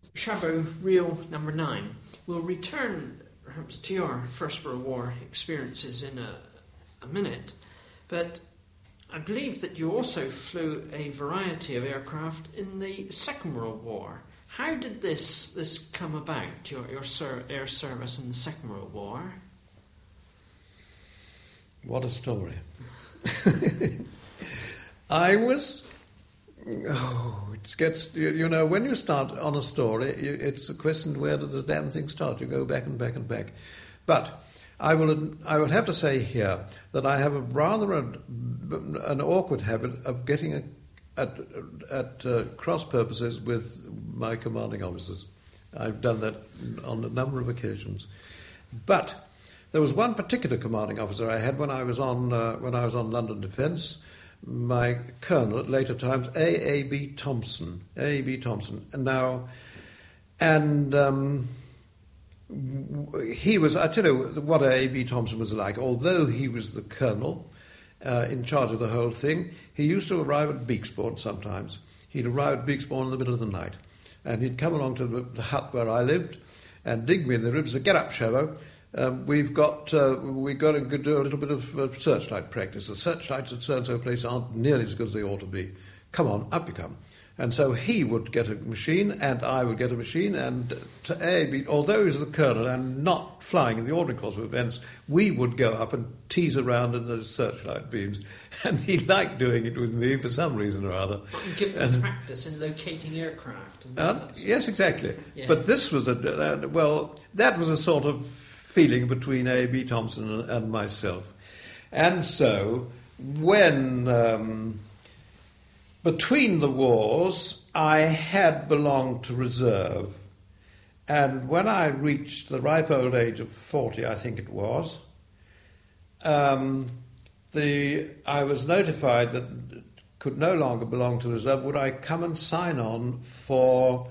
Chabot, reel number 9. We'll return perhaps to your First World War experiences in a minute, but I believe that you also flew a variety of aircraft in the Second World War. How did this come about, your air service in the Second World War? What a story. It gets, when you start on a story, it's a question, where does the damn thing start? You go back and back and back. But I would have to say here that I have a rather an awkward habit of getting at cross purposes with my commanding officers. I've done that on a number of occasions. But there was one particular commanding officer I had when I was on London Defence. My colonel at later times, A.B. Thompson. He was, I tell you what A.B. Thompson was like. Although he was the colonel in charge of the whole thing, he used to arrive at Beeksport sometimes. He'd arrive at Beeksport in the middle of the night, and he'd come along to the hut where I lived and dig me in the ribs and say, "Get up, Chabot. We've got to do a little bit of searchlight practice. The searchlights at so-and-so place aren't nearly as good as they ought to be. Come on, up you come." And so he would get a machine, and I would get a machine, and although he was the colonel and not flying in the ordinary course of events, we would go up and tease around in the searchlight beams, and he liked doing it with me for some reason or other. Give them practice in locating aircraft. Yes, exactly. Yeah. But this was that was a sort of feeling between A.B. Thompson and myself. And so, when between the wars, I had belonged to reserve. And when I reached the ripe old age of 40, I think it was, I was notified that could no longer belong to reserve. Would I come and sign on for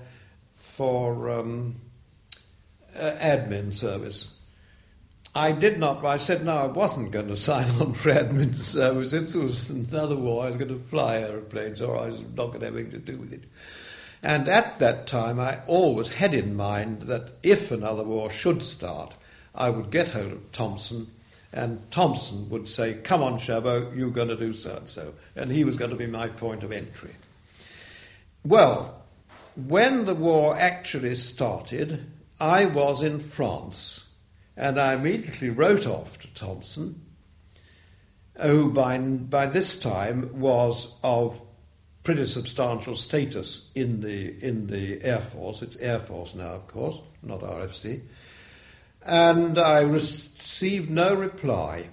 admin service? I did not. I said no, I wasn't going to sign on for admin service. If there was another war, I was going to fly aeroplanes, or I was not going to have anything to do with it. And at that time, I always had in mind that if another war should start, I would get hold of Thompson, and Thompson would say, "Come on, Chabot, you're going to do so-and-so." And he was going to be my point of entry. Well, when the war actually started, I was in France. And I immediately wrote off to Thompson, who by this time was of pretty substantial status in the Air Force. It's Air Force now, of course, not RFC. And I received no reply.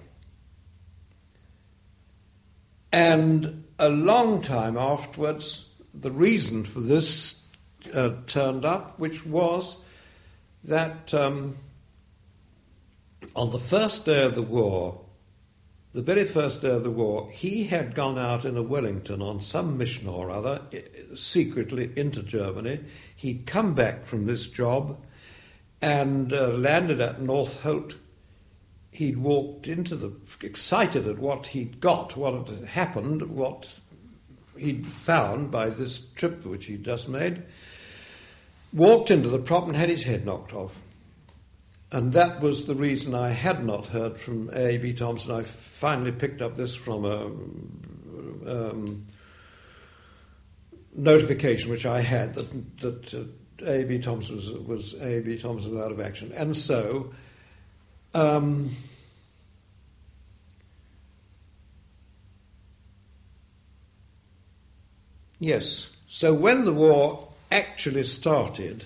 And a long time afterwards, the reason for this turned up, which was that on the first day of the war, the very first day of the war, he had gone out in a Wellington on some mission or other, secretly into Germany. He'd come back from this job and landed at North Holt. He'd walked excited at what he'd got, what had happened, what he'd found by this trip which he'd just made, walked into the prop and had his head knocked off. And that was the reason I had not heard from A.B. Thompson. I finally picked up this from a notification which I had that A.B. Thompson was A.B. Thompson out of action. And so yes. So when the war actually started,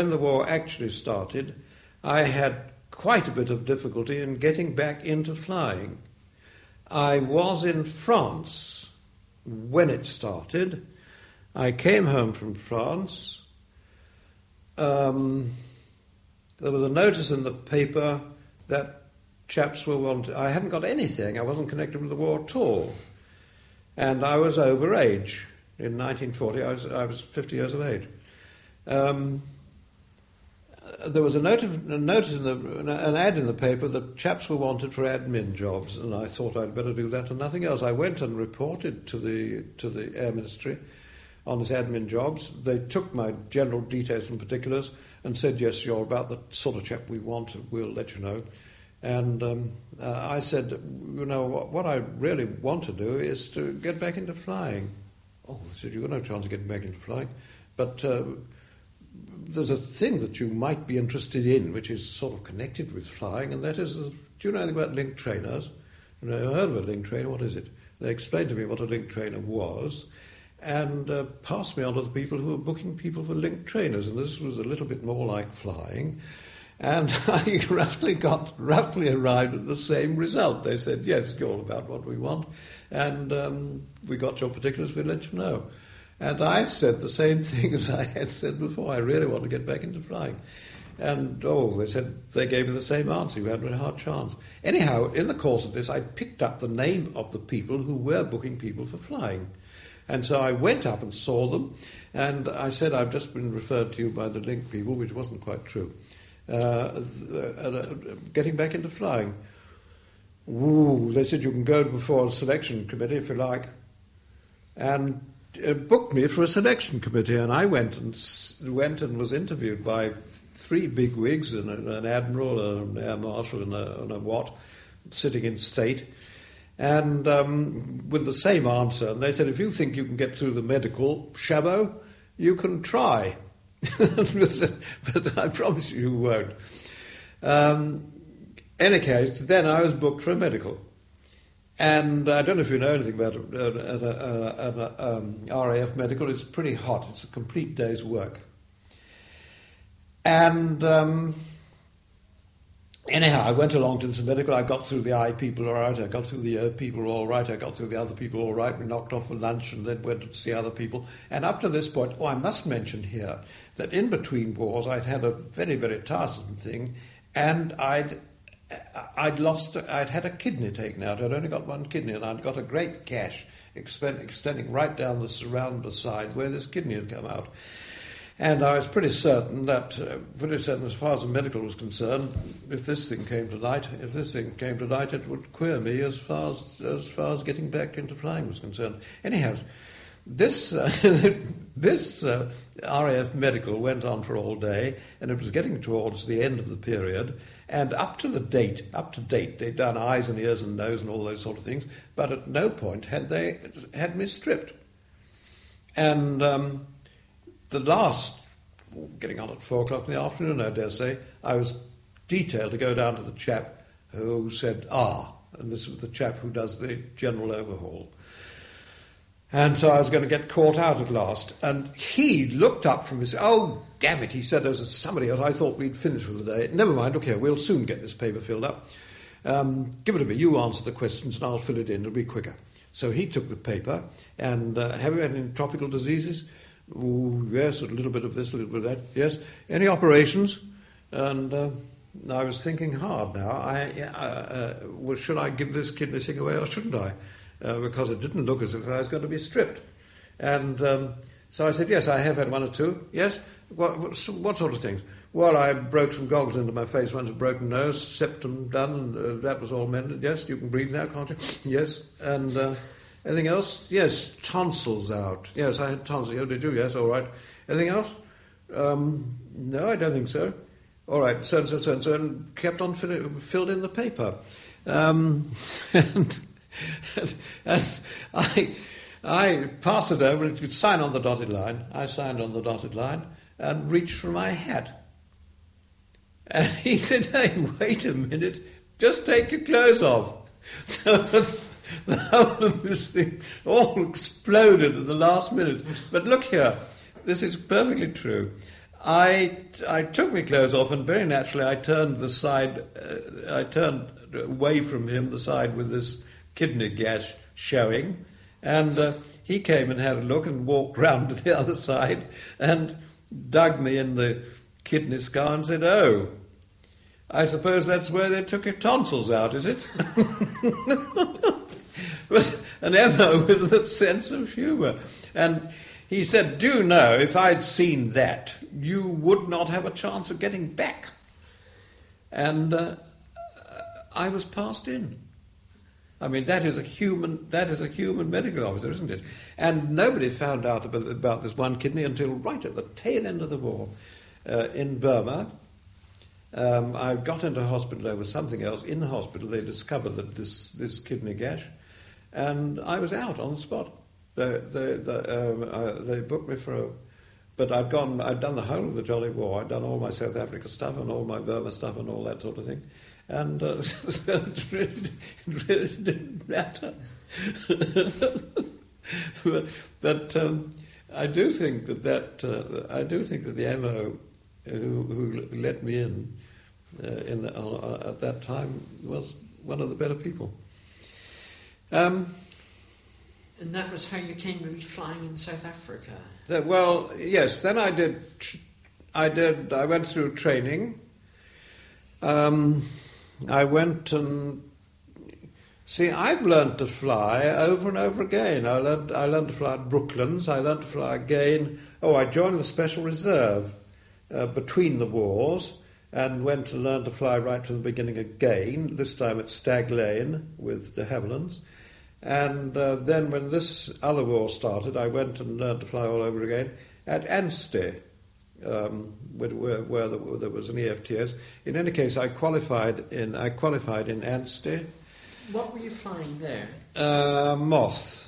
I had quite a bit of difficulty in getting back into flying. I was in France when it started. I came home from France. There was a notice in the paper that chaps were wanted. I hadn't got anything. I wasn't connected with the war at all. And I was over age. In 1940, I was 50 years of age. There was an ad in the paper that chaps were wanted for admin jobs, and I thought I'd better do that and nothing else. I went and reported to the Air Ministry on this admin jobs. They took my general details and particulars and said, yes, you're about the sort of chap we want, we'll let you know. And I said, what I really want to do is to get back into flying. Oh, they said, you've got no chance of getting back into flying, but there's a thing that you might be interested in, which is sort of connected with flying, and that is, do you know anything about link trainers? I heard of a link trainer, what is it? They explained to me what a link trainer was, and passed me on to the people who were booking people for link trainers, and this was a little bit more like flying. And I roughly arrived at the same result. They said, yes, you're about what we want, and we got your particulars, we'll let you know. And I said the same thing as I had said before. I really want to get back into flying. And, they said they gave me the same answer. You had a hard chance. Anyhow, in the course of this, I picked up the name of the people who were booking people for flying. And so I went up and saw them, and I said, I've just been referred to you by the link people, which wasn't quite true. Getting back into flying. Ooh, they said you can go before a selection committee if you like, and booked me for a selection committee. And I went and was interviewed by 3 big wigs and an admiral, an air marshal, and a what, sitting in state, and with the same answer. And they said, if you think you can get through the medical shabbo, you can try. But I promise you won't. Any case, then I was booked for a medical. And I don't know if you know anything about an RAF medical. It's pretty hot. It's a complete day's work. And anyhow, I went along to this medical. I got through the eye people all right. I got through the ear people all right. I got through the other people all right. We knocked off for lunch and then went to see other people. And up to this point, I must mention here that in between wars I'd had a very, very tiresome thing, and I'd had a kidney taken out. I'd only got one kidney, and I'd got a great gash extending right down around the side where this kidney had come out. And I was pretty certain as far as the medical was concerned, if this thing came to light, it would queer me as far as getting back into flying was concerned. Anyhow, this RAF medical went on for all day, and it was getting towards the end of the period. And up to date, they'd done eyes and ears and nose and all those sort of things, but at no point had they had me stripped. And the last, getting on at 4 o'clock in the afternoon, I dare say, I was detailed to go down to the chap who said, and this was the chap who does the general overhaul. And so I was going to get caught out at last. And he looked up from his, oh, damn it, he said, there was somebody else. I thought we'd finished for the day. Never mind, look here, we'll soon get this paper filled up. Give it to me, you answer the questions and I'll fill it in, it'll be quicker. So he took the paper, and have you had any tropical diseases? Oh, yes, a little bit of this, a little bit of that, yes. Any operations? And I was thinking hard now. Well, should I give this kidney thing away or shouldn't I? Because it didn't look as if I was going to be stripped. And so I said, yes, I have had 1 or 2. Yes? What sort of things? Well, I broke some goggles into my face, one's a broken nose, septum done, and that was all mended. Yes, you can breathe now, can't you? Yes. And anything else? Yes, tonsils out. Yes, I had tonsils. Oh, did you? Yes, all right. Anything else? No, I don't think so. All right, so and kept on filled in the paper. And I passed it over, and it could sign on the dotted line. I signed on the dotted line and reached for my hat. And he said, hey, wait a minute, just take your clothes off. So the whole of this thing all exploded at the last minute. But look here, this is perfectly true. I took my clothes off, and very naturally I turned away from him, the side with this kidney gash showing, and he came and had a look and walked round to the other side and dug me in the kidney scar and said, oh, I suppose that's where they took your tonsils out, is it? But an MO with a sense of humour. And he said, do you know, if I'd seen that, you would not have a chance of getting back. And I was passed in. I mean, that is a human medical officer, isn't it? And nobody found out about this one kidney until right at the tail end of the war in Burma. I got into hospital over something else. In the hospital, they discovered that this kidney gash, and I was out on the spot. They booked me but I'd done the whole of the Jolly War. I'd done all my South Africa stuff and all my Burma stuff and all that sort of thing. And so it really didn't matter. but I do think that the MO who let me in at that time was one of the better people. And that was how you came to be flying in South Africa? Well, yes. Then I went through training. I went and... See, I've learned to fly over and over again. I learned to fly at Brooklands. I learned to fly again. I joined the Special Reserve between the wars and went to learn to fly right from the beginning again, this time at Stag Lane with de Havillands. And then when this other war started, I went and learned to fly all over again at Anstey, where there was an EFTS. In any case, I qualified in Anstey. What were you flying there? Moth.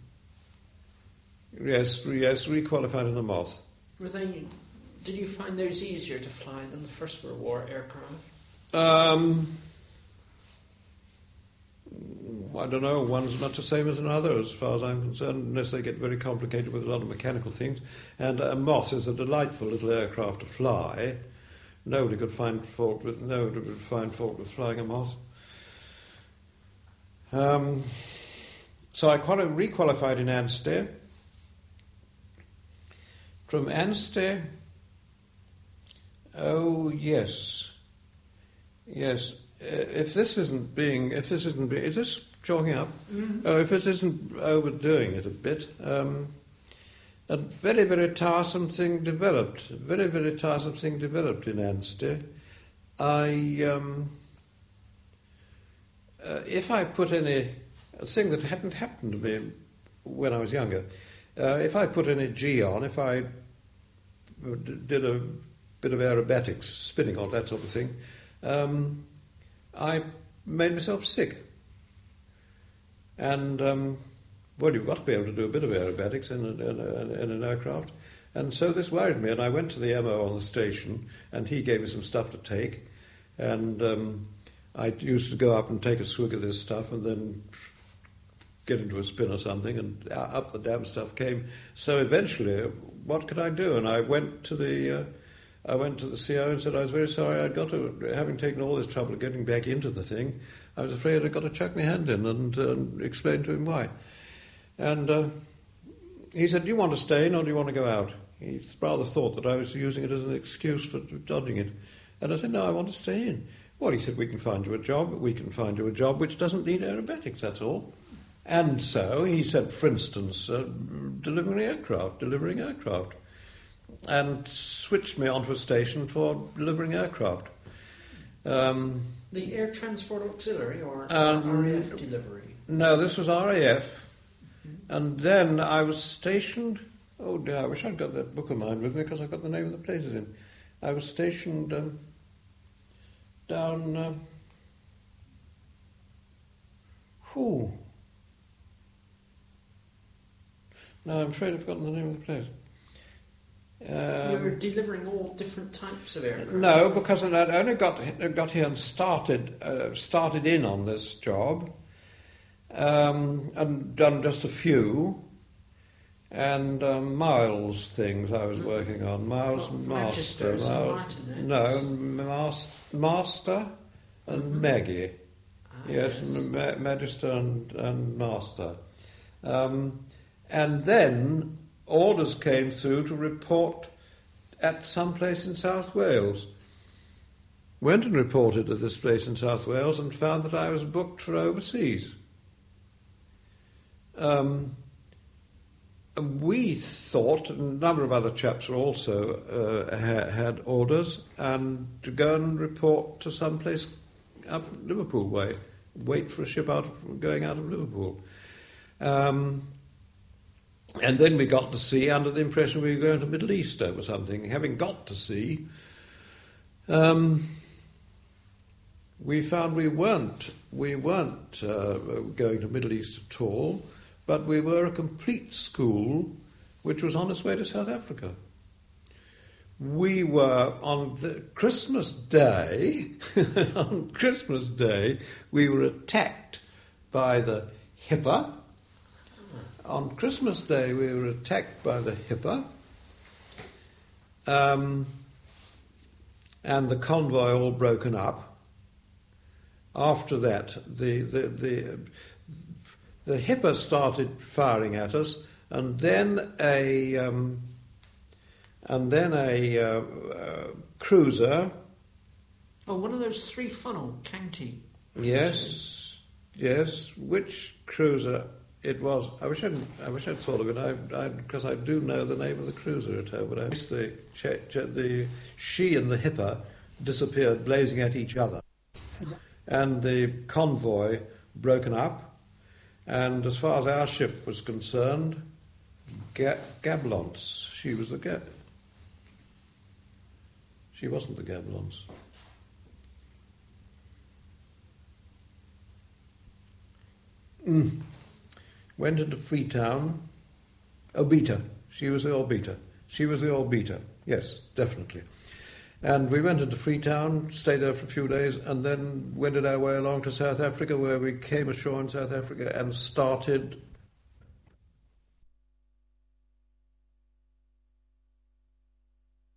Yes, re-qualified in the Moth. Did you find those easier to fly than the First World War aircraft? I don't know. One's not the same as another, as far as I'm concerned, unless they get very complicated with a lot of mechanical things. And a Moth is a delightful little aircraft to fly. Nobody could find fault with flying a Moth. So I re-qualified in Anstey. From Anstey, yes. If this isn't is this chalking up? Mm-hmm. If it isn't overdoing it a bit, a very, very tiresome thing developed. In Anstey. If I put a thing that hadn't happened to me when I was younger, if I put any G on, if I did a bit of aerobatics, spinning, all that sort of thing, I made myself sick. And, you've got to be able to do a bit of aerobatics in an aircraft. And so this worried me, and I went to the MO on the station, and he gave me some stuff to take. And I used to go up and take a swig of this stuff and then get into a spin or something, and up the damn stuff came. So eventually, what could I do? And I went to the CO and said I was very sorry having taken all this trouble of getting back into the thing, I was afraid I'd got to chuck my hand in and explain to him why. And he said, do you want to stay in or do you want to go out? He rather thought that I was using it as an excuse for dodging it. And I said, no, I want to stay in. Well, he said, we can find you a job which doesn't need aerobatics, that's all. And so he said, for instance, delivering aircraft, and switched me onto a station for delivering aircraft. The Air Transport Auxiliary or RAF delivery? No, this was RAF. Mm-hmm. And then I was stationed... Oh dear, I wish I'd got that book of mine with me because I've got the name of the places in. I was stationed down... No, I'm afraid I've forgotten the name of the place. You were delivering all different types of aircraft? No, because I only got here and started in on this job, and done just a few, and Miles things I was working on. Master and Maggie. Yes, Magister and Master. And then orders came through to report at some place in South Wales. Went and reported at this place in South Wales and found that I was booked for overseas. We thought, and a number of other chaps were also had orders, and to go and report to some place up Liverpool way, wait for a ship going out of Liverpool. And then we got to sea under the impression we were going to the Middle East over something. Having got to sea, we found we weren't going to the Middle East at all, but we were a complete school which was on its way to South Africa. We were on the Christmas Day. On Christmas Day, we were attacked by the Hipper. On Christmas Day, we were attacked by the Hipper, and the convoy all broken up. After that, the Hipper started firing at us, and then a cruiser. Oh, one of those 3-funnel county. Yes. Which cruiser it was? I wish I'd thought of it. Because I do know the name of the cruiser at home, but she and the Hipper disappeared, blazing at each other, and the convoy broken up. And as far as our ship was concerned, Gablance. She was the She wasn't the Gablance. Went into Freetown. Obita. She was the Obita. Yes, definitely. And we went into Freetown, stayed there for a few days, and then wended our way along to South Africa, where we came ashore in South Africa and started